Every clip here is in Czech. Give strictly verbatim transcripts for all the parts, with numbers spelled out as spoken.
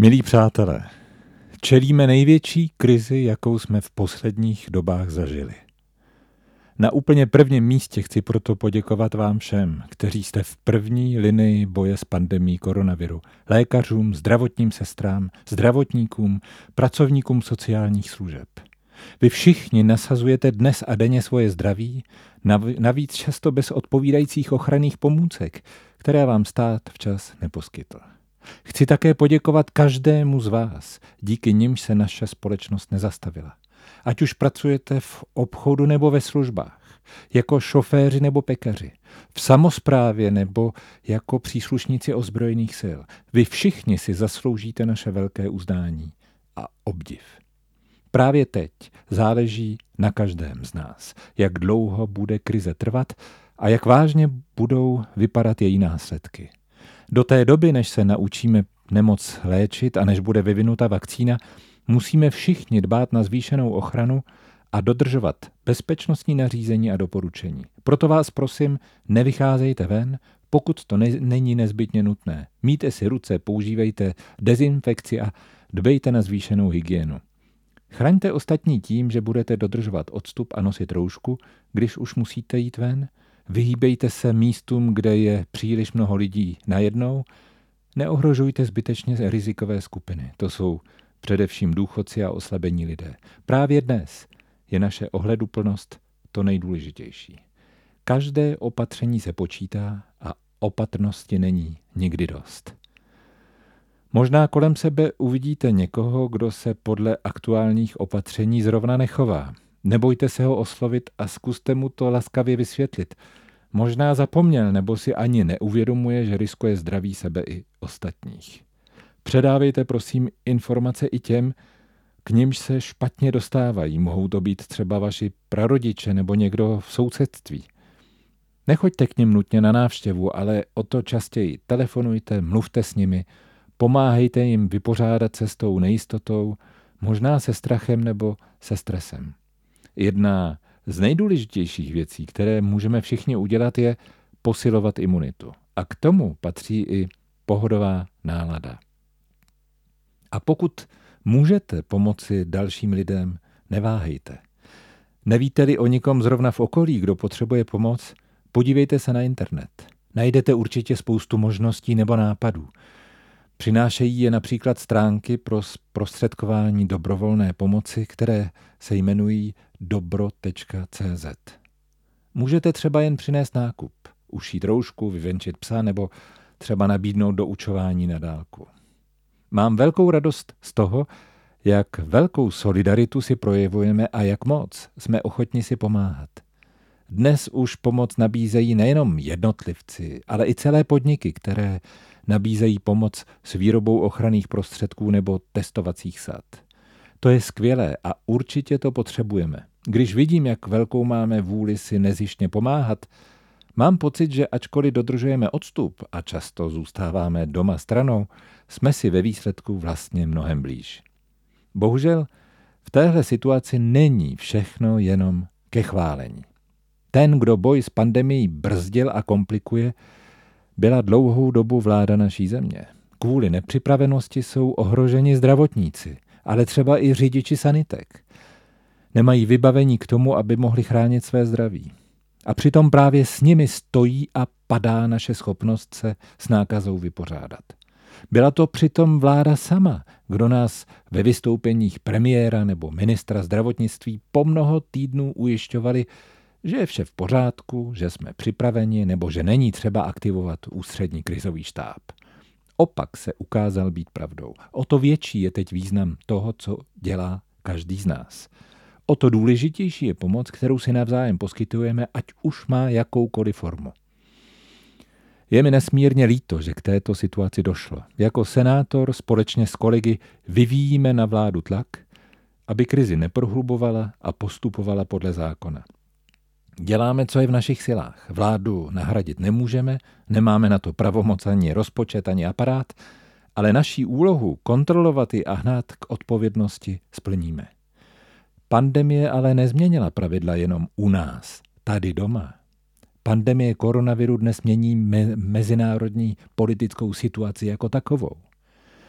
Milí přátelé, čelíme největší krizi, jakou jsme v posledních dobách zažili. Na úplně prvním místě chci proto poděkovat vám všem, kteří jste v první linii boje s pandemií koronaviru. Lékařům, zdravotním sestrám, zdravotníkům, pracovníkům sociálních služeb. Vy všichni nasazujete dnes a denně svoje zdraví, navíc často bez odpovídajících ochranných pomůcek, které vám stát včas neposkytl. Chci také poděkovat každému z vás, díky nimž se naše společnost nezastavila. Ať už pracujete v obchodu nebo ve službách, jako šoféři nebo pekaři, v samosprávě nebo jako příslušníci ozbrojených sil. Vy všichni si zasloužíte naše velké uznání a obdiv. Právě teď záleží na každém z nás, jak dlouho bude krize trvat a jak vážně budou vypadat její následky. Do té doby, než se naučíme nemoc léčit a než bude vyvinuta vakcína, musíme všichni dbát na zvýšenou ochranu a dodržovat bezpečnostní nařízení a doporučení. Proto vás prosím, nevycházejte ven, pokud to ne- není nezbytně nutné. Míjte si ruce, používejte dezinfekci a dbejte na zvýšenou hygienu. Chraňte ostatní tím, že budete dodržovat odstup a nosit roušku, když už musíte jít ven. Vyhýbejte se místům, kde je příliš mnoho lidí najednou. Neohrožujte zbytečně rizikové skupiny. To jsou především důchodci a oslabení lidé. Právě dnes je naše ohleduplnost to nejdůležitější. Každé opatření se počítá a opatrnosti není nikdy dost. Možná kolem sebe uvidíte někoho, kdo se podle aktuálních opatření zrovna nechová. Nebojte se ho oslovit a zkuste mu to laskavě vysvětlit. Možná zapomněl nebo si ani neuvědomuje, že riskuje zdraví sebe i ostatních. Předávejte prosím informace i těm, k nimž se špatně dostávají. Mohou to být třeba vaši prarodiče nebo někdo v sousedství. Nechoďte k nim nutně na návštěvu, ale o to častěji telefonujte, mluvte s nimi, pomáhejte jim vypořádat se s tou nejistotou, možná se strachem nebo se stresem. Jedna z nejdůležitějších věcí, které můžeme všichni udělat, je posilovat imunitu. A k tomu patří i pohodová nálada. A pokud můžete pomoci dalším lidem, neváhejte. Nevíte-li o nikom zrovna v okolí, kdo potřebuje pomoc, podívejte se na internet. Najdete určitě spoustu možností nebo nápadů. Přinášejí je například stránky pro zprostředkování dobrovolné pomoci, které se jmenují dobro tečka cé zet. Můžete třeba jen přinést nákup, ušít roušku, vyvenčit psa nebo třeba nabídnout doučování na dálku. Mám velkou radost z toho, jak velkou solidaritu si projevujeme a jak moc jsme ochotni si pomáhat. Dnes už pomoc nabízejí nejenom jednotlivci, ale i celé podniky, které nabízejí pomoc s výrobou ochranných prostředků nebo testovacích sad. To je skvělé a určitě to potřebujeme. Když vidím, jak velkou máme vůli si nezištně pomáhat, mám pocit, že ačkoliv dodržujeme odstup a často zůstáváme doma stranou, jsme si ve výsledku vlastně mnohem blíž. Bohužel v téhle situaci není všechno jenom ke chválení. Ten, kdo boj s pandemií brzdil a komplikuje, byla dlouhou dobu vláda naší země. Kvůli nepřipravenosti jsou ohroženi zdravotníci, ale třeba i řidiči sanitek. Nemají vybavení k tomu, aby mohli chránit své zdraví. A přitom právě s nimi stojí a padá naše schopnost se s nákazou vypořádat. Byla to přitom vláda sama, kdo nás ve vystoupeních premiéra nebo ministra zdravotnictví po mnoho týdnů ujišťovali, že je vše v pořádku, že jsme připraveni nebo že není třeba aktivovat ústřední krizový štáb. Opak se ukázal být pravdou. O to větší je teď význam toho, co dělá každý z nás. O to důležitější je pomoc, kterou si navzájem poskytujeme, ať už má jakoukoliv formu. Je mi nesmírně líto, že k této situaci došlo. Jako senátor společně s kolegy vyvíjíme na vládu tlak, aby krizi neprohlubovala a postupovala podle zákona. Děláme, co je v našich silách. Vládu nahradit nemůžeme, nemáme na to pravomoc ani rozpočet, ani aparát, ale naší úlohu kontrolovat ji a hnát k odpovědnosti splníme. Pandemie ale nezměnila pravidla jenom u nás, tady doma. Pandemie koronaviru dnes mění me- mezinárodní politickou situaci jako takovou.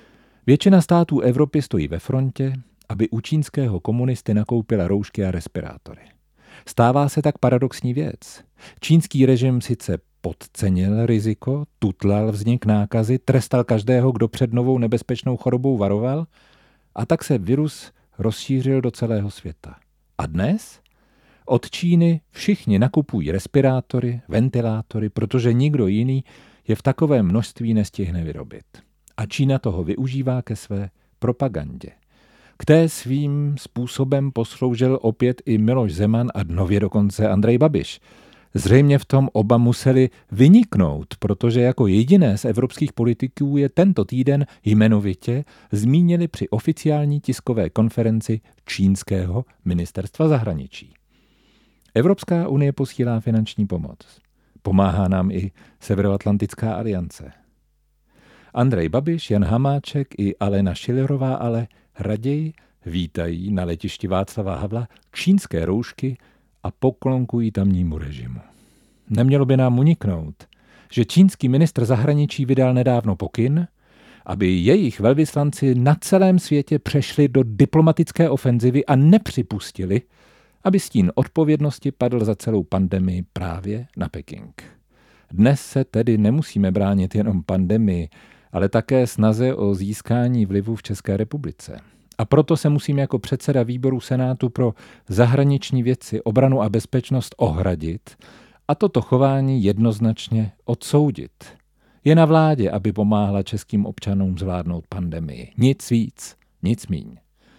Většina států Evropy stojí ve frontě, aby u čínského komunisty nakoupila roušky a respirátory. Stává se tak paradoxní věc. Čínský režim sice podcenil riziko, tutlal vznik nákazy, trestal každého, kdo před novou nebezpečnou chorobou varoval, a tak se virus rozšířil do celého světa. A dnes? Od Číny všichni nakupují respirátory, ventilátory, protože nikdo jiný je v takovém množství nestihne vyrobit. A Čína toho využívá ke své propagandě. K té svým způsobem posloužil opět i Miloš Zeman a nově dokonce Andrej Babiš. Zřejmě v tom oba museli vyniknout, protože jako jediné z evropských politiků je tento týden jmenovitě zmínili při oficiální tiskové konferenci čínského ministerstva zahraničí. Evropská unie posílá finanční pomoc. Pomáhá nám i Severoatlantická aliance. Andrej Babiš, Jan Hamáček i Alena Schillerová ale raději vítají na letišti Václava Havla čínské roušky a poklonkují tamnímu režimu. Nemělo by nám uniknout, že čínský ministr zahraničí vydal nedávno pokyn, aby jejich velvyslanci na celém světě přešli do diplomatické ofenzivy a nepřipustili, aby stín odpovědnosti padl za celou pandemii právě na Peking. Dnes se tedy nemusíme bránit jenom pandemii, ale také snaze o získání vlivu v České republice. A proto se musím jako předseda výboru Senátu pro zahraniční věci, obranu a bezpečnost ohradit a toto chování jednoznačně odsoudit. Je na vládě, aby pomáhala českým občanům zvládnout pandemii. Nic víc, nic míň.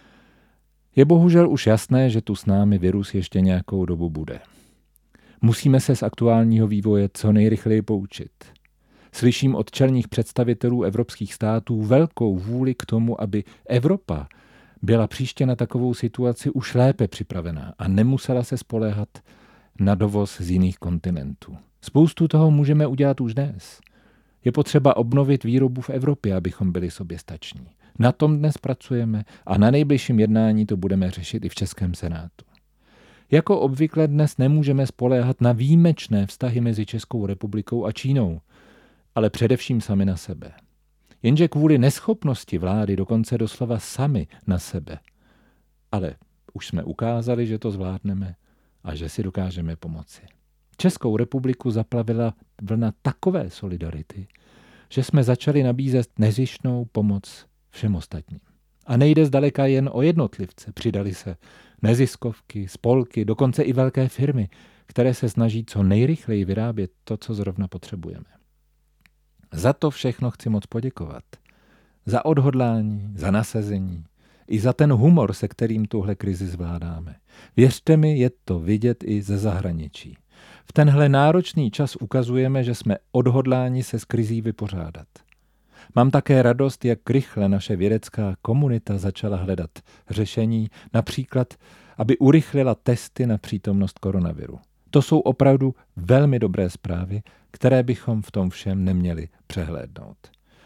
Je bohužel už jasné, že tu s námi virus ještě nějakou dobu bude. Musíme se z aktuálního vývoje co nejrychleji poučit. Slyším od čelních představitelů evropských států velkou vůli k tomu, aby Evropa byla příště na takovou situaci už lépe připravená a nemusela se spoléhat na dovoz z jiných kontinentů. Spoustu toho můžeme udělat už dnes. Je potřeba obnovit výrobu v Evropě, abychom byli soběstační. Na tom dnes pracujeme a na nejbližším jednání to budeme řešit i v Českém senátu. Jako obvykle dnes nemůžeme spoléhat na výjimečné vztahy mezi Českou republikou a Čínou, ale především sami na sebe. Jenže kvůli neschopnosti vlády dokonce doslova sami na sebe. Ale už jsme ukázali, že to zvládneme a že si dokážeme pomoci. Českou republiku zaplavila vlna takové solidarity, že jsme začali nabízet nezištnou pomoc všem ostatním. A nejde zdaleka jen o jednotlivce. Přidali se neziskovky, spolky, dokonce i velké firmy, které se snaží co nejrychleji vyrábět to, co zrovna potřebujeme. Za to všechno chci moc poděkovat. Za odhodlání, za nasazení i za ten humor, se kterým tuhle krizi zvládáme. Věřte mi, je to vidět i ze zahraničí. V tenhle náročný čas ukazujeme, že jsme odhodláni se s krizí vypořádat. Mám také radost, jak rychle naše vědecká komunita začala hledat řešení, například, aby urychlila testy na přítomnost koronaviru. To jsou opravdu velmi dobré zprávy, které bychom v tom všem neměli přehlédnout.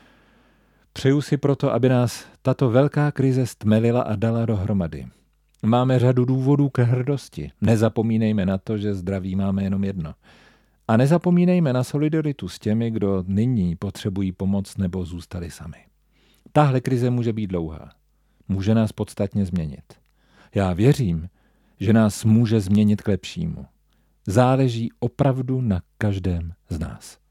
Přeju si proto, aby nás tato velká krize stmelila a dala dohromady. Máme řadu důvodů k hrdosti. Nezapomínejme na to, že zdraví máme jenom jedno. A nezapomínejme na solidaritu s těmi, kdo nyní potřebují pomoc nebo zůstali sami. Tahle krize může být dlouhá. Může nás podstatně změnit. Já věřím, že nás může změnit k lepšímu. Záleží opravdu na každém z nás.